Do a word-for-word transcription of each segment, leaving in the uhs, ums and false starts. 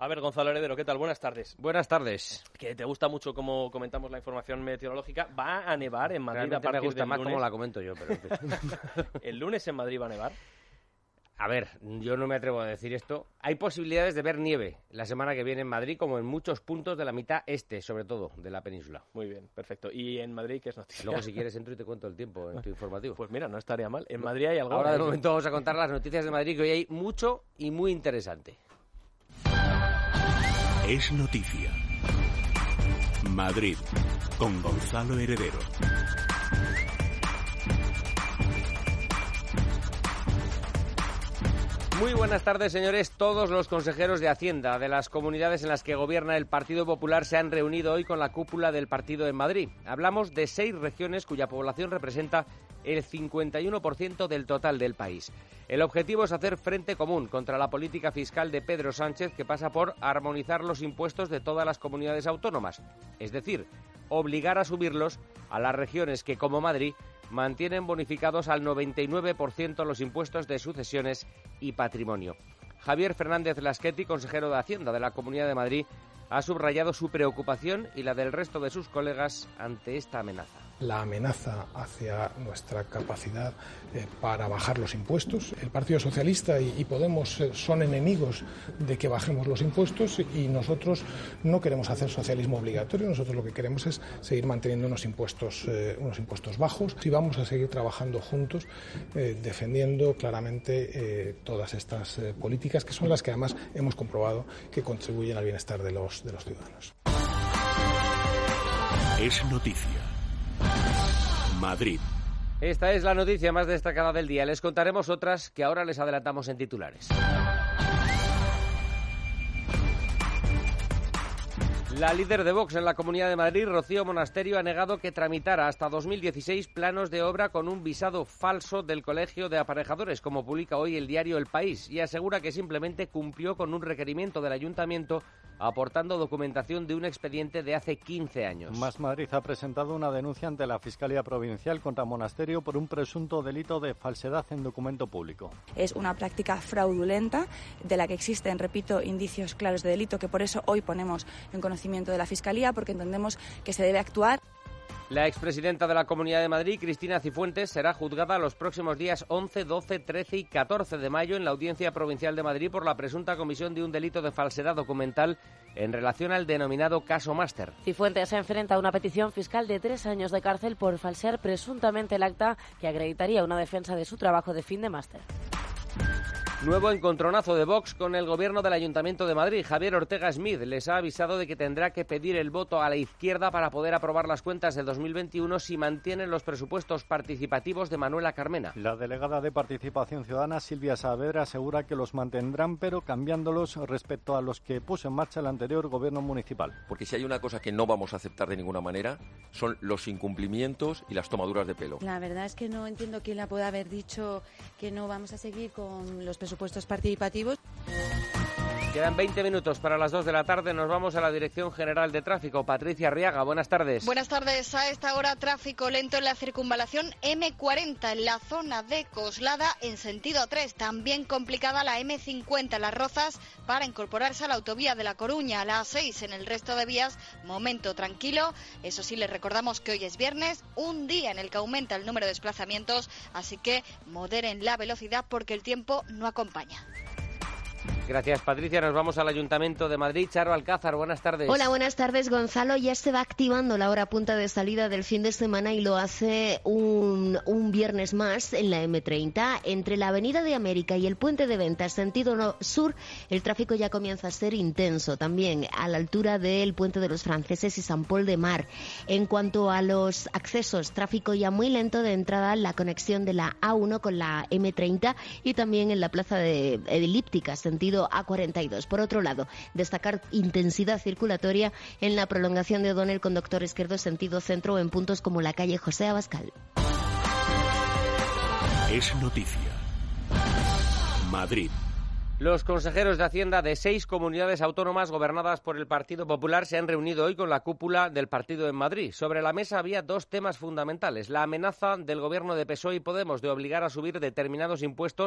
A ver, Gonzalo Heredero, ¿qué tal? Buenas tardes. Buenas tardes. Que te gusta mucho como comentamos la información meteorológica. ¿Va a nevar en Madrid Realmente a partir me gusta del más lunes? como la comento yo, pero... ¿El lunes en Madrid va a nevar? A ver, yo no me atrevo a decir esto. Hay posibilidades de ver nieve la semana que viene en Madrid, como en muchos puntos de la mitad este, sobre todo, de la península. Muy bien, perfecto. ¿Y en Madrid qué es noticia? Luego, si quieres, entro y te cuento el tiempo en tu informativo. Pues mira, no estaría mal. En Madrid hay algo... Ahora, de momento, vamos a contar las noticias de Madrid, que hoy hay mucho y muy interesante. Es noticia. Madrid, con Gonzalo Heredero. Muy buenas tardes, señores. Todos los consejeros de Hacienda de las comunidades en las que gobierna el Partido Popular se han reunido hoy con la cúpula del partido en Madrid. Hablamos de seis regiones cuya población representa el cincuenta y uno por ciento del total del país. El objetivo es hacer frente común contra la política fiscal de Pedro Sánchez, que pasa por armonizar los impuestos de todas las comunidades autónomas, es decir, obligar a subirlos a las regiones que, como Madrid, mantienen bonificados al noventa y nueve por ciento los impuestos de sucesiones y patrimonio. Javier Fernández Lasqueti, consejero de Hacienda de la Comunidad de Madrid, ha subrayado su preocupación y la del resto de sus colegas ante esta amenaza. La amenaza hacia nuestra capacidad eh, para bajar los impuestos. El Partido Socialista y, y Podemos eh, son enemigos de que bajemos los impuestos y nosotros no queremos hacer socialismo obligatorio. Nosotros lo que queremos es seguir manteniendo unos impuestos, eh, unos impuestos bajos y vamos a seguir trabajando juntos eh, defendiendo claramente eh, todas estas eh, políticas que son las que además hemos comprobado que contribuyen al bienestar de los, de los ciudadanos. Es noticia. Madrid. Esta es la noticia más destacada del día. Les contaremos otras que ahora les adelantamos en titulares. La líder de Vox en la Comunidad de Madrid, Rocío Monasterio, ha negado que tramitara hasta dos mil dieciséis planos de obra con un visado falso del Colegio de Aparejadores, como publica hoy el diario El País, y asegura que simplemente cumplió con un requerimiento del Ayuntamiento aportando documentación de un expediente de hace quince años. Más Madrid ha presentado una denuncia ante la Fiscalía Provincial contra Monasterio por un presunto delito de falsedad en documento público. Es una práctica fraudulenta de la que existen, repito, indicios claros de delito, que por eso hoy ponemos en conocimiento de la Fiscalía, porque entendemos que se debe actuar. La expresidenta de la Comunidad de Madrid, Cristina Cifuentes, será juzgada los próximos días once, doce, trece y catorce de mayo en la Audiencia Provincial de Madrid por la presunta comisión de un delito de falsedad documental en relación al denominado caso Máster. Cifuentes se enfrenta a una petición fiscal de tres años de cárcel por falsear presuntamente el acta que acreditaría una defensa de su trabajo de fin de máster. Nuevo encontronazo de Vox con el gobierno del Ayuntamiento de Madrid. Javier Ortega Smith les ha avisado de que tendrá que pedir el voto a la izquierda para poder aprobar las cuentas de dos mil veintiuno si mantienen los presupuestos participativos de Manuela Carmena. La delegada de Participación Ciudadana, Silvia Saavedra, asegura que los mantendrán, pero cambiándolos respecto a los que puso en marcha el anterior gobierno municipal. Porque si hay una cosa que no vamos a aceptar de ninguna manera, son los incumplimientos y las tomaduras de pelo. La verdad es que no entiendo quién la puede haber dicho que no vamos a seguir con los presupuestos participativos. Quedan veinte minutos para las dos de la tarde. Nos vamos a la Dirección General de Tráfico. Patricia Arriaga, buenas tardes. Buenas tardes. A esta hora, tráfico lento en la circunvalación eme cuarenta, en la zona de Coslada, en sentido A tres. También complicada la eme cincuenta, en Las Rozas, para incorporarse a la autovía de La Coruña. A la A seis, en el resto de vías, momento tranquilo. Eso sí, les recordamos que hoy es viernes, un día en el que aumenta el número de desplazamientos, así que moderen la velocidad porque el tiempo no acompaña. Gracias, Patricia. Nos vamos al Ayuntamiento de Madrid. Charo Alcázar, buenas tardes. Hola, buenas tardes, Gonzalo. Ya se va activando la hora punta de salida del fin de semana y lo hace un, un viernes más en la eme treinta. Entre la Avenida de América y el Puente de Ventas, sentido no, sur, el tráfico ya comienza a ser intenso. También a la altura del Puente de los Franceses y San Pol de Mar. En cuanto a los accesos, tráfico ya muy lento de entrada en la conexión de la A uno con la eme treinta y también en la plaza de Elíptica, sentido A cuarenta y dos. Por otro lado, destacar intensidad circulatoria en la prolongación de O'Donnell con Doctor Izquierdo sentido centro en puntos como la calle José Abascal. Es noticia. Madrid. Los consejeros de Hacienda de seis comunidades autónomas gobernadas por el Partido Popular se han reunido hoy con la cúpula del partido en Madrid. Sobre la mesa había dos temas fundamentales: la amenaza del gobierno de P S O E y Podemos de obligar a subir determinados impuestos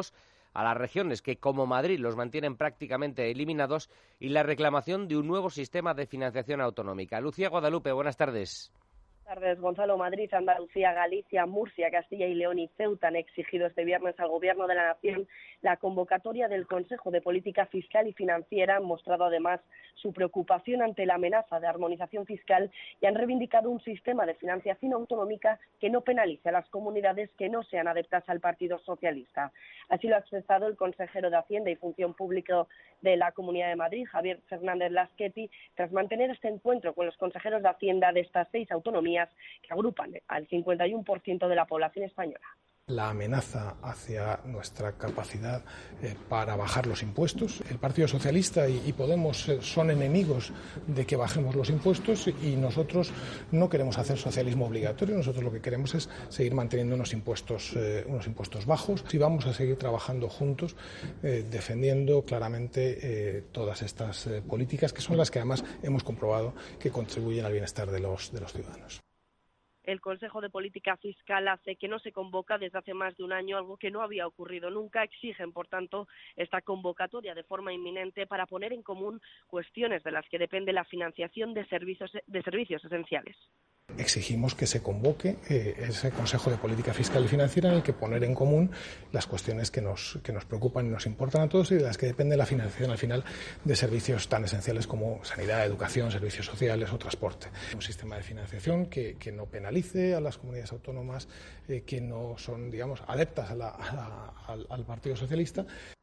a las regiones, que como Madrid los mantienen prácticamente eliminados, y la reclamación de un nuevo sistema de financiación autonómica. Lucía Guadalupe, buenas tardes. Buenas tardes, Gonzalo. Madrid, Andalucía, Galicia, Murcia, Castilla y León y Ceuta han exigido este viernes al Gobierno de la Nación la convocatoria del Consejo de Política Fiscal y Financiera. Han mostrado además su preocupación ante la amenaza de armonización fiscal y han reivindicado un sistema de financiación autonómica que no penalice a las comunidades que no sean adeptas al Partido Socialista. Así lo ha expresado el consejero de Hacienda y Función Pública de la Comunidad de Madrid, Javier Fernández Laschetti, tras mantener este encuentro con los consejeros de Hacienda de estas seis autonomías que agrupan al cincuenta y uno por ciento de la población española. La amenaza hacia nuestra capacidad eh, para bajar los impuestos. El Partido Socialista y, y Podemos eh, son enemigos de que bajemos los impuestos y nosotros no queremos hacer socialismo obligatorio. Nosotros lo que queremos es seguir manteniendo unos impuestos, eh, unos impuestos bajos y vamos a seguir trabajando juntos eh, defendiendo claramente eh, todas estas eh, políticas que son las que además hemos comprobado que contribuyen al bienestar de los, de los ciudadanos. El Consejo de Política Fiscal hace que no se convoca desde hace más de un año, algo que no había ocurrido nunca. Exigen, por tanto, esta convocatoria de forma inminente para poner en común cuestiones de las que depende la financiación de servicios, de servicios esenciales. Exigimos que se convoque eh, ese Consejo de Política Fiscal y Financiera en el que poner en común las cuestiones que nos, que nos preocupan y nos importan a todos y de las que depende la financiación al final de servicios tan esenciales como sanidad, educación, servicios sociales o transporte. Un sistema de financiación que, que no penalice a las comunidades autónomas eh, que no son, digamos, adeptas a la, a la, al, al Partido Socialista.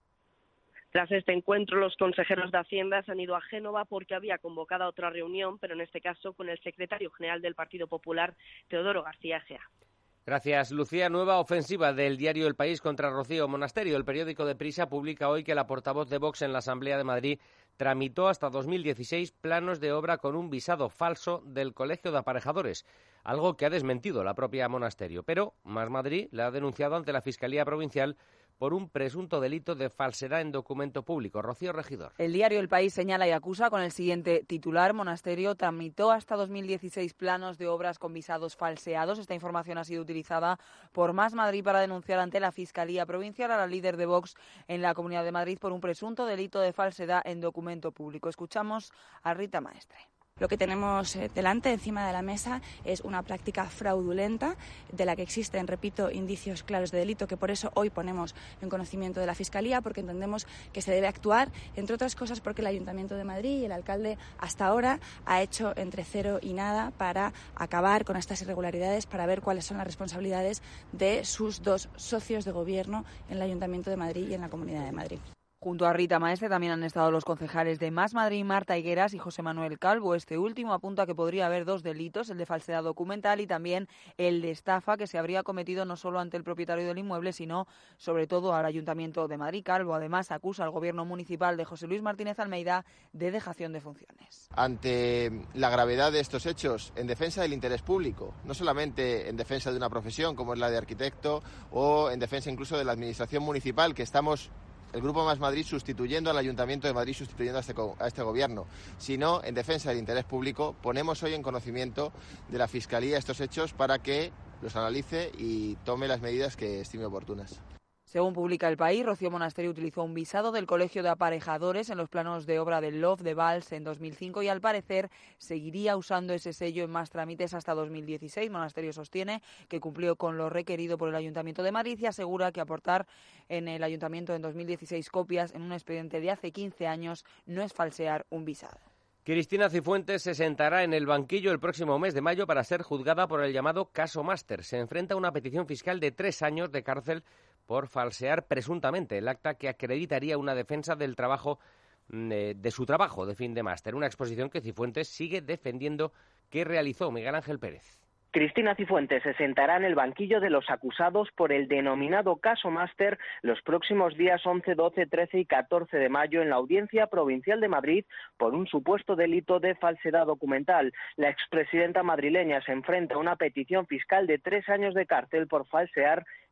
Tras este encuentro, los consejeros de Hacienda se han ido a Génova porque había convocado otra reunión, pero en este caso con el secretario general del Partido Popular, Teodoro García Egea. Gracias, Lucía. Nueva ofensiva del diario El País contra Rocío Monasterio. El periódico de Prisa publica hoy que la portavoz de Vox en la Asamblea de Madrid tramitó hasta dos mil dieciséis planos de obra con un visado falso del Colegio de Aparejadores, algo que ha desmentido la propia Monasterio. Pero Más Madrid la ha denunciado ante la Fiscalía Provincial por un presunto delito de falsedad en documento público. Rocío Regidor. El diario El País señala y acusa con el siguiente titular: Monasterio tramitó hasta dos mil dieciséis planos de obras con visados falseados. Esta información ha sido utilizada por Más Madrid para denunciar ante la Fiscalía Provincial a la líder de Vox en la Comunidad de Madrid por un presunto delito de falsedad en documento público. Escuchamos a Rita Maestre. Lo que tenemos delante, encima de la mesa, es una práctica fraudulenta de la que existen, repito, indicios claros de delito, que por eso hoy ponemos en conocimiento de la Fiscalía, porque entendemos que se debe actuar, entre otras cosas porque el Ayuntamiento de Madrid y el alcalde hasta ahora ha hecho entre cero y nada para acabar con estas irregularidades, para ver cuáles son las responsabilidades de sus dos socios de gobierno en el Ayuntamiento de Madrid y en la Comunidad de Madrid. Junto a Rita Maestre también han estado los concejales de Más Madrid, Marta Higueras y José Manuel Calvo. Este último apunta que podría haber dos delitos, el de falsedad documental y también el de estafa, que se habría cometido no solo ante el propietario del inmueble, sino sobre todo al Ayuntamiento de Madrid. Calvo además acusa al gobierno municipal de José Luis Martínez Almeida de dejación de funciones. Ante la gravedad de estos hechos, en defensa del interés público, no solamente en defensa de una profesión como es la de arquitecto o en defensa incluso de la administración municipal, que estamos el Grupo Más Madrid sustituyendo al Ayuntamiento de Madrid, sustituyendo a este, a este gobierno, sino en defensa del interés público, ponemos hoy en conocimiento de la Fiscalía estos hechos para que los analice y tome las medidas que estime oportunas. Según publica El País, Rocío Monasterio utilizó un visado del Colegio de Aparejadores en los planos de obra del Loft de Valls en dos mil cinco y al parecer seguiría usando ese sello en más trámites hasta dos mil dieciséis. Monasterio sostiene que cumplió con lo requerido por el Ayuntamiento de Madrid y asegura que aportar en el Ayuntamiento en dos mil dieciséis copias en un expediente de hace quince años no es falsear un visado. Cristina Cifuentes se sentará en el banquillo el próximo mes de mayo para ser juzgada por el llamado caso Máster. Se enfrenta a una petición fiscal de tres años de cárcel por falsear presuntamente el acta que acreditaría una defensa del trabajo de, de su trabajo de fin de máster. Una exposición que Cifuentes sigue defendiendo que realizó Miguel Ángel Pérez. Cristina Cifuentes se sentará en el banquillo de los acusados por el denominado caso Máster los próximos días once, doce, trece y catorce de mayo en la Audiencia Provincial de Madrid por un supuesto delito de falsedad documental. La expresidenta madrileña se enfrenta a una petición fiscal de tres años de cárcel por falsear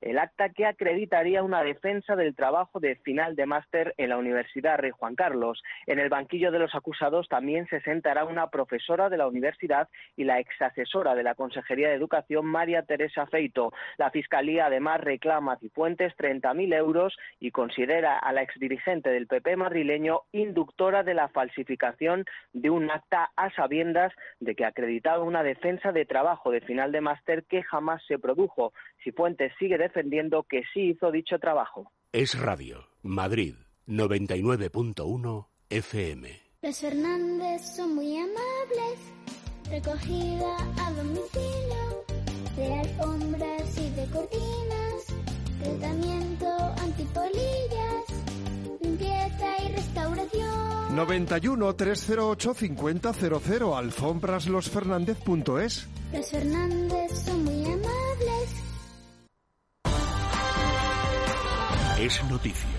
el acta que acreditaría una defensa del trabajo de final de máster en la Universidad Rey Juan Carlos. En el banquillo de los acusados también se sentará una profesora de la universidad y la exasesora de la Consejería de Educación, María Teresa Feito. La Fiscalía además reclama a Cifuentes treinta mil euros y considera a la exdirigente del P P madrileño inductora de la falsificación de un acta a sabiendas de que acreditaba una defensa de trabajo de final de máster que jamás se produjo. Cifuentes sigue defendiendo que sí hizo dicho trabajo. Es Radio, Madrid, noventa y nueve punto uno F M. Los Fernández son muy amables, recogida a domicilio, de alfombras y de cortinas, tratamiento antipolillas, limpieza y restauración. noventa y uno, trescientos ocho, cincuenta cero cero, alfombraslosfernandez punto es. Los Fernández son muy amables. Es noticia.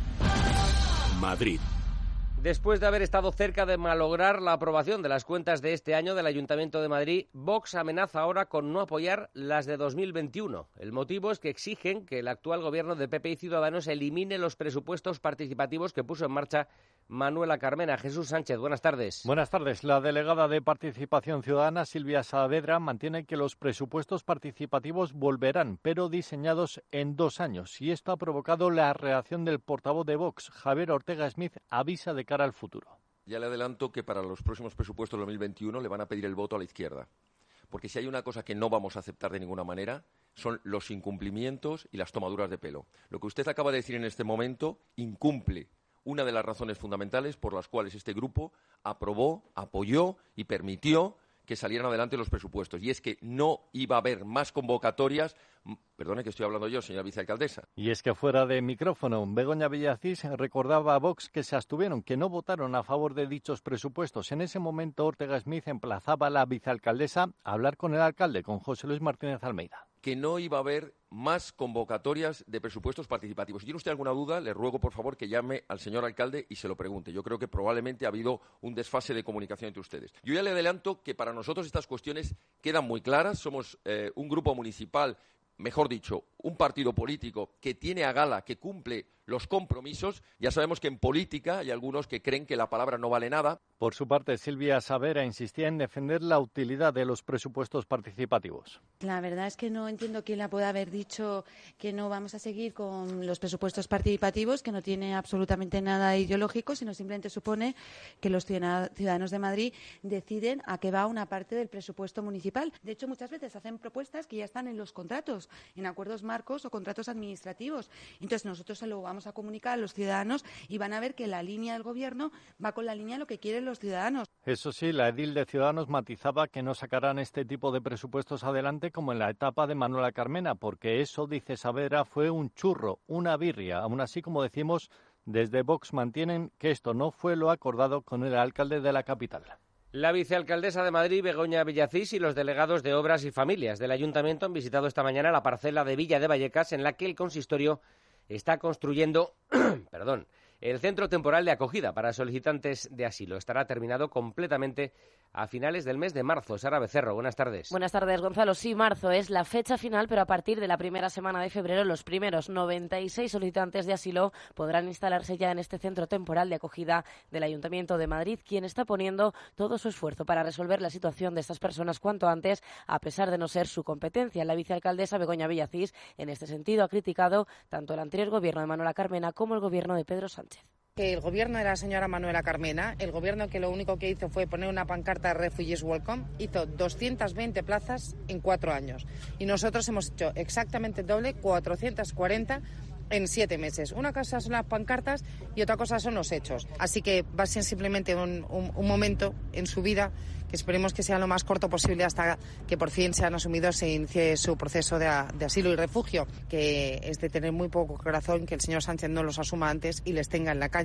Madrid. Después de haber estado cerca de malograr la aprobación de las cuentas de este año del Ayuntamiento de Madrid, Vox amenaza ahora con no apoyar las de dos mil veintiuno. El motivo es que exigen que el actual gobierno de P P y Ciudadanos elimine los presupuestos participativos que puso en marcha Manuela Carmena. Jesús Sánchez, buenas tardes. Buenas tardes. La delegada de Participación Ciudadana, Silvia Saavedra, mantiene que los presupuestos participativos volverán, pero diseñados en dos años. Y esto ha provocado la reacción del portavoz de Vox, Javier Ortega Smith, avisa de cara al futuro. Ya le adelanto que para los próximos presupuestos de dos mil veintiuno le van a pedir el voto a la izquierda. Porque si hay una cosa que no vamos a aceptar de ninguna manera, son los incumplimientos y las tomaduras de pelo. Lo que usted acaba de decir en este momento incumple una de las razones fundamentales por las cuales este grupo aprobó, apoyó y permitió que salieran adelante los presupuestos. Y es que no iba a haber más convocatorias. Perdone que estoy hablando yo, señora vicealcaldesa. Y es que fuera de micrófono, Begoña Villacís recordaba a Vox que se abstuvieron, que no votaron a favor de dichos presupuestos. En ese momento, Ortega Smith emplazaba a la vicealcaldesa a hablar con el alcalde, con José Luis Martínez Almeida. Que no iba a haber más convocatorias de presupuestos participativos. Si tiene usted alguna duda, le ruego, por favor, que llame al señor alcalde y se lo pregunte. Yo creo que probablemente ha habido un desfase de comunicación entre ustedes. Yo ya le adelanto que para nosotros estas cuestiones quedan muy claras. Somos eh, un grupo municipal, mejor dicho, un partido político que tiene a gala, que cumple los compromisos. Ya sabemos que en política hay algunos que creen que la palabra no vale nada. Por su parte, Silvia Saavedra insistía en defender la utilidad de los presupuestos participativos. La verdad es que no entiendo quién la puede haber dicho que no vamos a seguir con los presupuestos participativos, que no tiene absolutamente nada ideológico, sino simplemente supone que los ciudadanos de Madrid deciden a qué va una parte del presupuesto municipal. De hecho, muchas veces hacen propuestas que ya están en los contratos, en acuerdos marcos o contratos administrativos. Entonces, nosotros se lo vamos a comunicar a los ciudadanos y van a ver que la línea del Gobierno va con la línea de lo que quieren los ciudadanos. Eso sí, la edil de Ciudadanos matizaba que no sacarán este tipo de presupuestos adelante como en la etapa de Manuela Carmena, porque eso, dice Saavedra, fue un churro, una birria. Aún así, como decimos, desde Vox mantienen que esto no fue lo acordado con el alcalde de la capital. La vicealcaldesa de Madrid, Begoña Villacís, y los delegados de Obras y Familias del Ayuntamiento han visitado esta mañana la parcela de Villa de Vallecas, en la que el consistorio está construyendo perdón, el centro temporal de acogida para solicitantes de asilo. Estará terminado completamente a finales del mes de marzo. Sara Becerro, buenas tardes. Buenas tardes, Gonzalo. Sí, marzo es la fecha final, pero a partir de la primera semana de febrero, los primeros noventa y seis solicitantes de asilo podrán instalarse ya en este centro temporal de acogida del Ayuntamiento de Madrid, quien está poniendo todo su esfuerzo para resolver la situación de estas personas cuanto antes, a pesar de no ser su competencia. La vicealcaldesa Begoña Villacís, en este sentido, ha criticado tanto el anterior gobierno de Manuela Carmena como el gobierno de Pedro Sánchez. Que el gobierno de la señora Manuela Carmena, el gobierno que lo único que hizo fue poner una pancarta Refugees Welcome, hizo doscientas veinte plazas en cuatro años. Y nosotros hemos hecho exactamente el doble, cuatrocientas cuarenta en siete meses. Una cosa son las pancartas y otra cosa son los hechos. Así que va a ser simplemente un, un, un momento en su vida que esperemos que sea lo más corto posible hasta que por fin sean asumidos e inicie su proceso de, de asilo y refugio, que es de tener muy poco corazón que el señor Sánchez no los asuma antes y les tenga en la calle.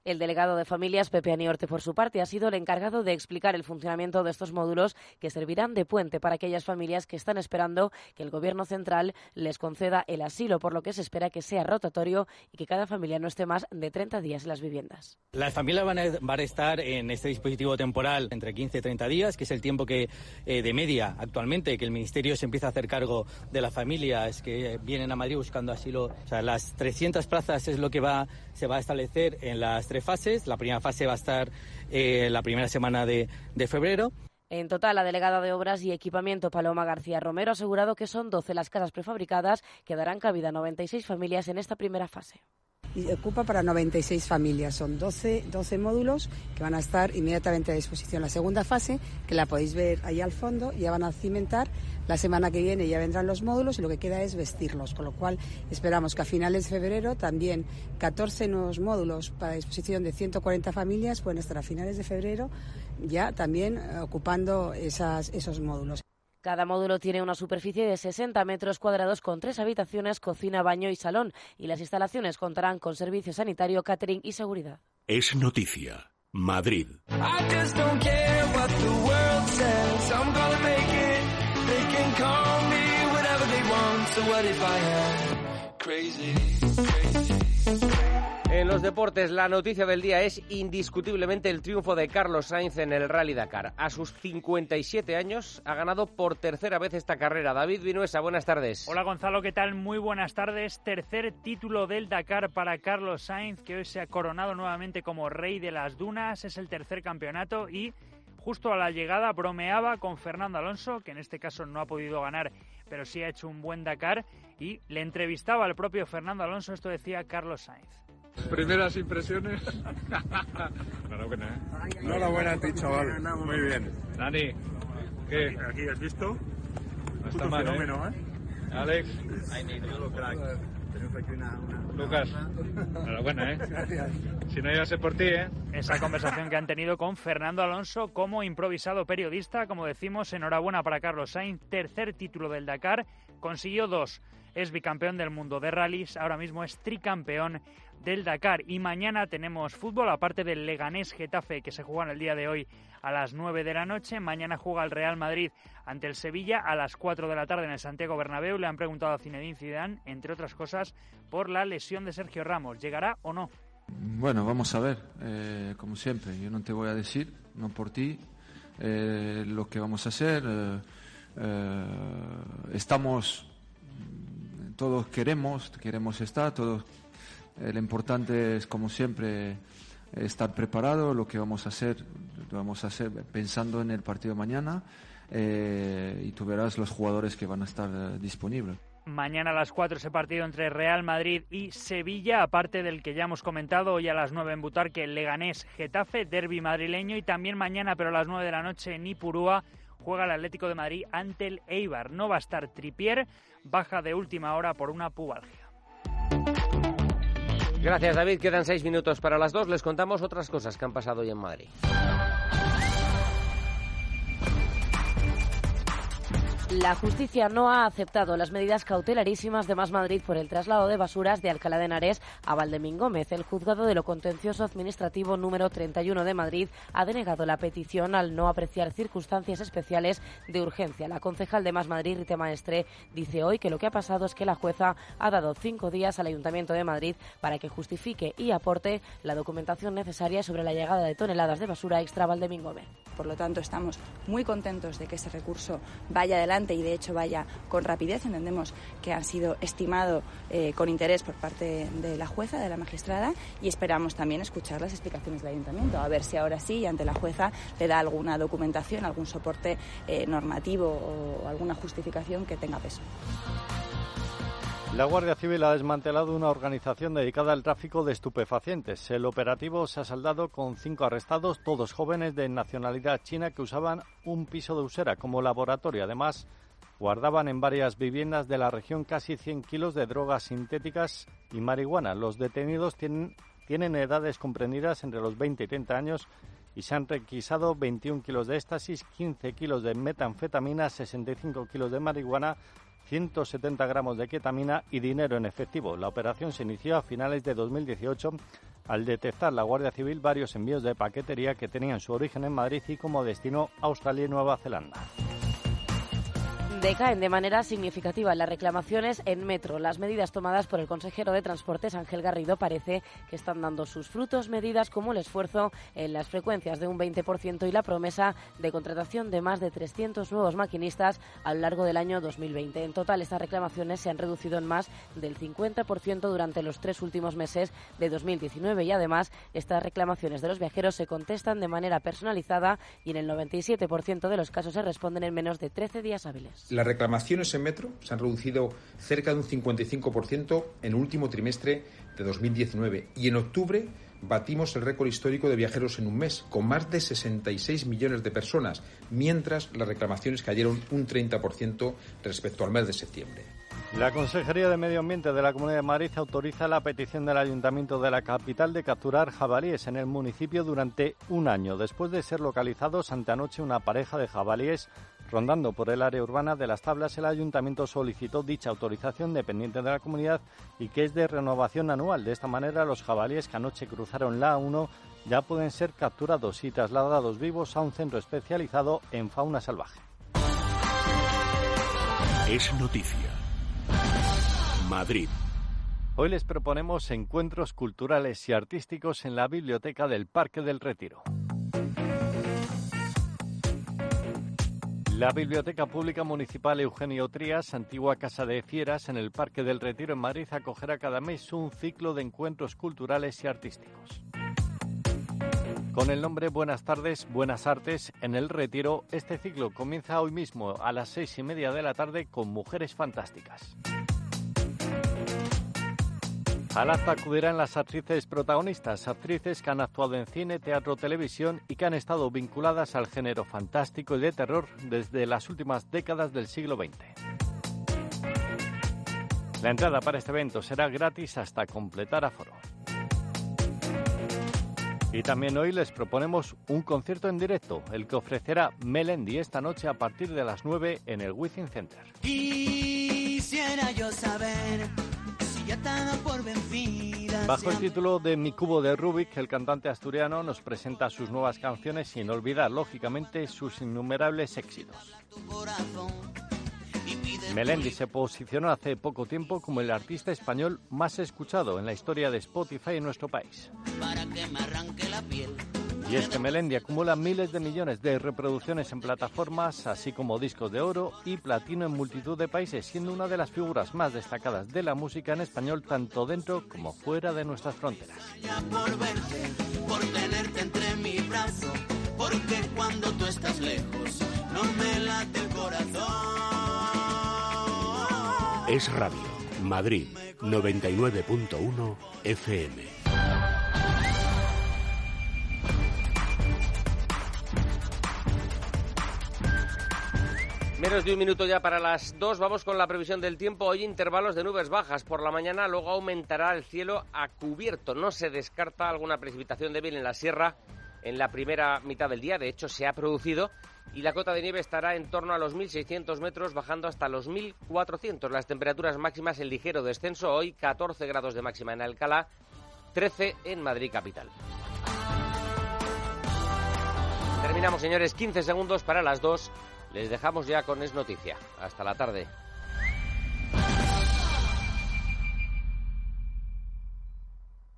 El delegado de Familias, Pepe Aniorte, por su parte, ha sido el encargado de explicar el funcionamiento de estos módulos que servirán de puente para aquellas familias que están esperando que el Gobierno central les conceda el asilo, por lo que se espera que sea rotatorio y que cada familia no esté más de treinta días en las viviendas. Las familias van a, van a estar en este dispositivo temporal entre quince y treinta días, que es el tiempo que eh, de media actualmente, que el Ministerio se empieza a hacer cargo de las familias que vienen a Madrid buscando asilo. O sea, las trescientas plazas es lo que va, se va a establecer en las tres fases. La primera fase va a estar eh, la primera semana de, de febrero. En total, la delegada de Obras y Equipamiento, Paloma García Romero, ha asegurado que son doce las casas prefabricadas que darán cabida a noventa y seis familias en esta primera fase. Y ocupa para noventa y seis familias. Son doce, doce módulos que van a estar inmediatamente a disposición. La segunda fase, que la podéis ver ahí al fondo, ya van a cimentar. La semana que viene ya vendrán los módulos y lo que queda es vestirlos, con lo cual esperamos que a finales de febrero también catorce nuevos módulos para disposición de ciento cuarenta familias pueden estar a finales de febrero ya también ocupando esas, esos módulos. Cada módulo tiene una superficie de sesenta metros cuadrados con tres habitaciones, cocina, baño y salón, y las instalaciones contarán con servicio sanitario, catering y seguridad. Es noticia. Madrid. En los deportes, la noticia del día es indiscutiblemente el triunfo de Carlos Sainz en el Rally Dakar. A sus cincuenta y siete años ha ganado por tercera vez esta carrera. David Vinuesa, buenas tardes. Hola Gonzalo, ¿qué tal? Muy buenas tardes. Tercer título del Dakar para Carlos Sainz, que hoy se ha coronado nuevamente como rey de las dunas. Es el tercer campeonato y justo a la llegada bromeaba con Fernando Alonso, que en este caso no ha podido ganar, pero sí ha hecho un buen Dakar, y le entrevistaba al propio Fernando Alonso. Esto decía Carlos Sainz. Primeras impresiones. Enhorabuena, ¿eh? Enhorabuena a ti, chaval. Muy bien. Dani, ¿qué? Aquí has visto. No está mal, fenómeno, ¿eh? ¿eh? Alex. Tenemos aquí una, una, Lucas. Enhorabuena, ¿eh? Gracias. Si no iba a ser por ti, ¿eh? Esa conversación que han tenido con Fernando Alonso como improvisado periodista. Como decimos, enhorabuena para Carlos Sainz. Tercer título del Dakar. Consiguió dos. Es bicampeón del mundo de rallies. Ahora mismo es tricampeón del Dakar. Y mañana tenemos fútbol, aparte del Leganés Getafe, que se juega en el día de hoy a las nueve de la noche. Mañana juega el Real Madrid ante el Sevilla a las cuatro de la tarde en el Santiago Bernabéu. Le han preguntado a Zinedine Zidane, entre otras cosas, por la lesión de Sergio Ramos. ¿Llegará o no? Bueno, vamos a ver. Eh, como siempre, yo no te voy a decir, no por ti, eh, lo que vamos a hacer. Eh, eh, estamos... Todos queremos, queremos estar, todos. Eh, lo importante es, como siempre, estar preparado. Lo que vamos a hacer, lo vamos a hacer pensando en el partido de mañana, eh, y tú verás los jugadores que van a estar eh, disponibles. Mañana a las cuatro ese partido entre Real Madrid y Sevilla, aparte del que ya hemos comentado hoy a las nueve en Butarque, Leganés Getafe, derbi madrileño, y también mañana, pero a las nueve de la noche en Ipurúa, juega el Atlético de Madrid ante el Eibar. No va a estar Trippier, baja de última hora por una pubalgia. Gracias, David. Quedan seis minutos para las dos. Les contamos otras cosas que han pasado hoy en Madrid. La justicia no ha aceptado las medidas cautelarísimas de Más Madrid por el traslado de basuras de Alcalá de Henares a Valdemín Gómez. El juzgado de lo contencioso administrativo número treinta y uno de Madrid ha denegado la petición al no apreciar circunstancias especiales de urgencia. La concejal de Más Madrid, Rita Maestre, dice hoy que lo que ha pasado es que la jueza ha dado cinco días al Ayuntamiento de Madrid para que justifique y aporte la documentación necesaria sobre la llegada de toneladas de basura extra a Valdemín Gómez. Por lo tanto, estamos muy contentos de que ese recurso vaya adelante y de hecho vaya con rapidez. Entendemos que han sido estimado eh, con interés por parte de la jueza, de la magistrada, y esperamos también escuchar las explicaciones del Ayuntamiento, a ver si ahora sí, ante la jueza, le da alguna documentación, algún soporte eh, normativo o alguna justificación que tenga peso. La Guardia Civil ha desmantelado una organización dedicada al tráfico de estupefacientes. El operativo se ha saldado con cinco arrestados, todos jóvenes de nacionalidad china que usaban un piso de Usera como laboratorio. Además, guardaban en varias viviendas de la región casi cien kilos de drogas sintéticas y marihuana. Los detenidos tienen, tienen edades comprendidas entre los veinte y treinta años y se han requisado veintiún kilos de éxtasis, quince kilos de metanfetamina, sesenta y cinco kilos de marihuana, ciento setenta gramos de ketamina y dinero en efectivo. La operación se inició a finales de dos mil dieciocho al detectar la Guardia Civil varios envíos de paquetería que tenían su origen en Madrid y como destino Australia y Nueva Zelanda. Decaen de manera significativa las reclamaciones en Metro. Las medidas tomadas por el consejero de Transportes, Ángel Garrido, parece que están dando sus frutos, medidas como el esfuerzo en las frecuencias de un veinte por ciento y la promesa de contratación de más de trescientos nuevos maquinistas a lo largo del año dos mil veinte. En total, estas reclamaciones se han reducido en más del cincuenta por ciento durante los tres últimos meses de dos mil diecinueve y además estas reclamaciones de los viajeros se contestan de manera personalizada y en el noventa y siete por ciento de los casos se responden en menos de trece días hábiles. Las reclamaciones en Metro se han reducido cerca de un cincuenta y cinco por ciento en el último trimestre de dos mil diecinueve y en octubre batimos el récord histórico de viajeros en un mes, con más de sesenta y seis millones de personas, mientras las reclamaciones cayeron un treinta por ciento respecto al mes de septiembre. La Consejería de Medio Ambiente de la Comunidad de Madrid autoriza la petición del Ayuntamiento de la capital de capturar jabalíes en el municipio durante un año, después de ser localizados anteanoche una pareja de jabalíes rondando por el área urbana de Las Tablas. El Ayuntamiento solicitó dicha autorización dependiente de la comunidad y que es de renovación anual. De esta manera, los jabalíes que anoche cruzaron la A uno ya pueden ser capturados y trasladados vivos a un centro especializado en fauna salvaje. Es noticia. Madrid. Hoy les proponemos encuentros culturales y artísticos en la biblioteca del Parque del Retiro. La Biblioteca Pública Municipal Eugenio Trías, antigua Casa de Fieras en el Parque del Retiro en Madrid, acogerá cada mes un ciclo de encuentros culturales y artísticos. Con el nombre Buenas tardes, Buenas Artes en el Retiro, este ciclo comienza hoy mismo a las seis y media de la tarde con mujeres fantásticas. Al acto acudirán las actrices protagonistas, actrices que han actuado en cine, teatro, televisión y que han estado vinculadas al género fantástico y de terror desde las últimas décadas del siglo veinte. La entrada para este evento será gratis hasta completar aforo. Y también hoy les proponemos un concierto en directo, el que ofrecerá Melendi esta noche a partir de las nueve en el Wizzing Center. Quisiera yo saber si ya está por vencida. Bajo el título de Mi Cubo de Rubik, el cantante asturiano nos presenta sus nuevas canciones sin olvidar, lógicamente, sus innumerables éxitos. Melendi se posicionó hace poco tiempo como el artista español más escuchado en la historia de Spotify en nuestro país. Y es que Melendi acumula miles de millones de reproducciones en plataformas, así como discos de oro y platino en multitud de países, siendo una de las figuras más destacadas de la música en español, tanto dentro como fuera de nuestras fronteras. Por verte, por tenerte entre mi brazo, porque cuando tú estás lejos no me late el corazón. Es Radio, Madrid, noventa y nueve punto uno F M. Menos de un minuto ya para las dos, vamos con la previsión del tiempo. Hoy intervalos de nubes bajas por la mañana, luego aumentará el cielo a cubierto. No se descarta alguna precipitación débil en la sierra en la primera mitad del día, de hecho se ha producido, y la cota de nieve estará en torno a los mil seiscientos metros, bajando hasta los mil cuatrocientos. Las temperaturas máximas en ligero descenso hoy, catorce grados de máxima en Alcalá, trece en Madrid capital. Terminamos, señores, quince segundos para las dos. Les dejamos ya con Es Noticia. Hasta la tarde.